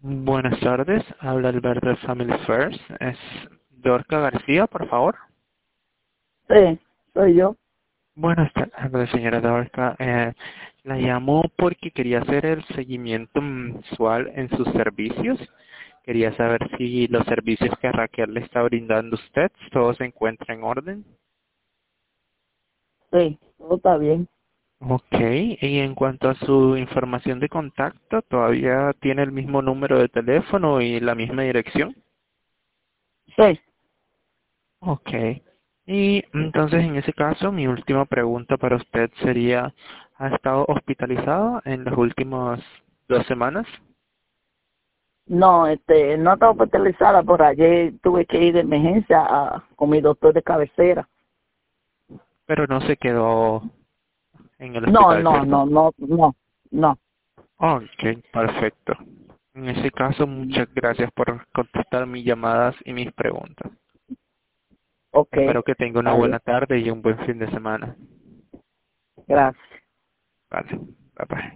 Buenas tardes, habla Alberto de Family First. Es Dorca García, por favor. Sí, soy yo. Buenas tardes, señora Dorca. La llamo porque quería hacer el seguimiento mensual en sus servicios. Quería saber si los servicios que Raquel le está brindando a usted, todo se encuentra en orden. Sí, todo está bien. Ok, y en cuanto a su información de contacto, ¿todavía tiene el mismo número de teléfono y la misma dirección? Sí. Ok. Y entonces en ese caso mi última pregunta para usted sería, ¿ha estado hospitalizado en las últimas 2 semanas? No, no estaba hospitalizada, por ayer tuve que ir de emergencia con mi doctor de cabecera. Pero no se quedó en el No, hospital, no, ¿cierto? no, no, no, no. Ok, perfecto. En ese caso, muchas gracias por contestar mis llamadas y mis preguntas. Ok, Espero que tenga una está buena bien. tarde y un buen fin de semana. Gracias. Vale, bye bye.